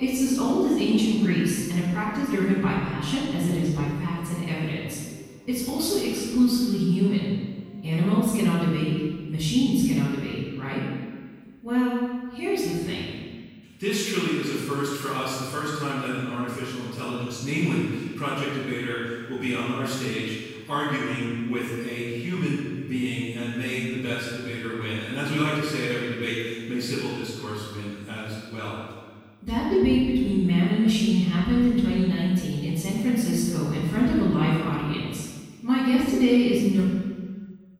It's as old as ancient Greece and a practice driven by passion as it is by facts and evidence. It's also exclusively human. Animals cannot debate, machines cannot debate, right? Well, here's the thing. This truly is a first for us, the first time that an artificial intelligence, namely Project Debater, will be on our stage arguing with a human being, and may the best debater win. And as we like to say at every debate, may civil discourse win as well. That debate between man and machine happened in 2019 in San Francisco in front of a live audience. My guest today is